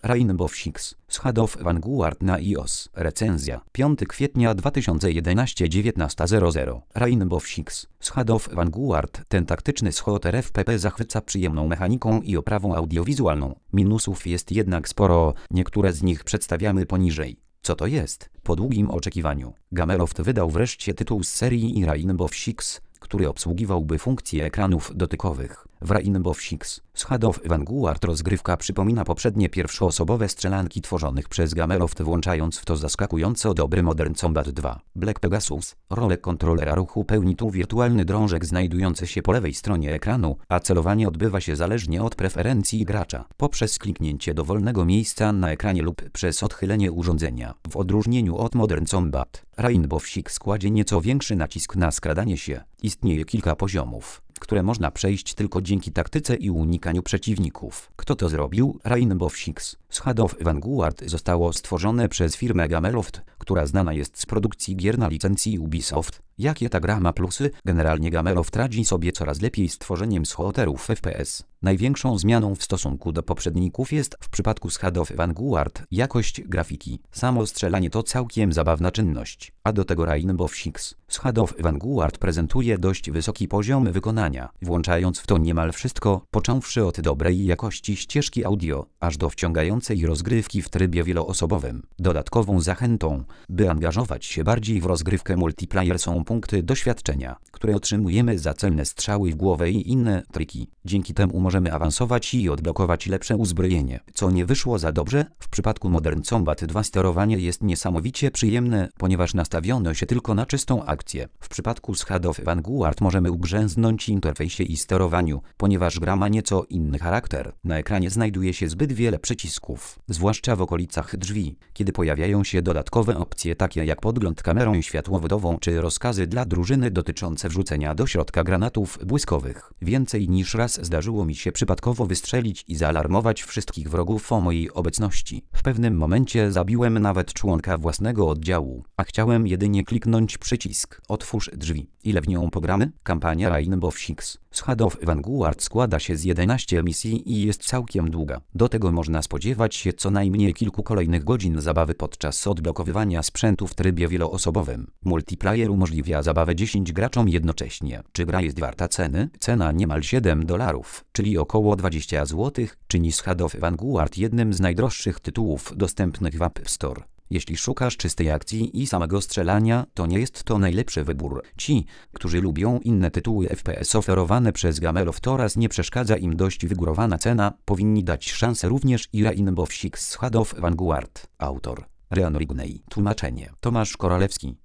Rainbow Six Siege of Vanguard na iOS. Recenzja 5 kwietnia 2011 19:00. Rainbow Six Siege of Vanguard. Ten taktyczny shooter FPP zachwyca przyjemną mechaniką i oprawą audiowizualną. Minusów jest jednak sporo, niektóre z nich przedstawiamy poniżej. Co to jest? Po długim oczekiwaniu Gameloft wydał wreszcie tytuł z serii Rainbow Six, który obsługiwałby funkcje ekranów dotykowych. W Rainbow Six Siege of Vanguard rozgrywka przypomina poprzednie pierwszoosobowe strzelanki tworzonych przez Gameloft, włączając w to zaskakująco dobry Modern Combat 2. Black Pegasus. Rolę kontrolera ruchu pełni tu wirtualny drążek znajdujący się po lewej stronie ekranu, a celowanie odbywa się zależnie od preferencji gracza, poprzez kliknięcie dowolnego miejsca na ekranie lub przez odchylenie urządzenia. W odróżnieniu od Modern Combat, Rainbow Six kładzie nieco większy nacisk na skradanie się. Istnieje kilka poziomów, które można przejść tylko dzięki taktyce i unikaniu przeciwników. Kto to zrobił? Rainbow Six Siege of Vanguard zostało stworzone przez firmę Gameloft, która znana jest z produkcji gier na licencji Ubisoft. Jakie ta gra ma plusy? Generalnie Gameloft radzi sobie coraz lepiej z tworzeniem shooterów FPS. Największą zmianą w stosunku do poprzedników jest w przypadku Siege of Vanguard jakość grafiki. Samo strzelanie to całkiem zabawna czynność, a do tego Rainbow Six Siege of Vanguard prezentuje dość wysoki poziom wykonania, włączając w to niemal wszystko, począwszy od dobrej jakości ścieżki audio, aż do wciągającej rozgrywki w trybie wieloosobowym. Dodatkową zachętą, by angażować się bardziej w rozgrywkę multiplayer, są punkty doświadczenia, które otrzymujemy za celne strzały w głowę i inne triki. Dzięki temu możemy awansować i odblokować lepsze uzbrojenie. Co nie wyszło za dobrze? W przypadku Modern Combat 2 sterowanie jest niesamowicie przyjemne, ponieważ nastawiono się tylko na czystą akcję. W przypadku Siege of Vanguard możemy ugrzęznąć w interfejsie i sterowaniu, ponieważ gra ma nieco inny charakter. Na ekranie znajduje się zbyt wiele przycisków, zwłaszcza w okolicach drzwi, kiedy pojawiają się dodatkowe opcje takie jak podgląd kamerą światłowodową czy rozkazy dla drużyny dotyczące wrzucenia do środka granatów błyskowych. Więcej niż raz zdarzyło mi się przypadkowo wystrzelić i zaalarmować wszystkich wrogów o mojej obecności. W pewnym momencie zabiłem nawet członka własnego oddziału, a chciałem jedynie kliknąć przycisk otwórz drzwi. Ile w nią pogramy? Kampania Rainbow Six Siege of Vanguard składa się z 11 misji i jest całkiem długa. Do tego można spodziewać się co najmniej kilku kolejnych godzin zabawy podczas odblokowywania sprzętu w trybie wieloosobowym. Multiplayer umożliwia zabawę 10 graczom jednocześnie. Czy gra jest warta ceny? Cena niemal $7, czyli około 20 zł, czyni Siege of Vanguard jednym z najdroższych tytułów dostępnych w App Store. Jeśli szukasz czystej akcji i samego strzelania, to nie jest to najlepszy wybór. Ci, którzy lubią inne tytuły FPS oferowane przez Gameloft oraz nie przeszkadza im dość wygórowana cena, powinni dać szansę również i Rainbow Six Siege of Vanguard. Autor Ryan Rigney. Tłumaczenie Tomasz Koralewski.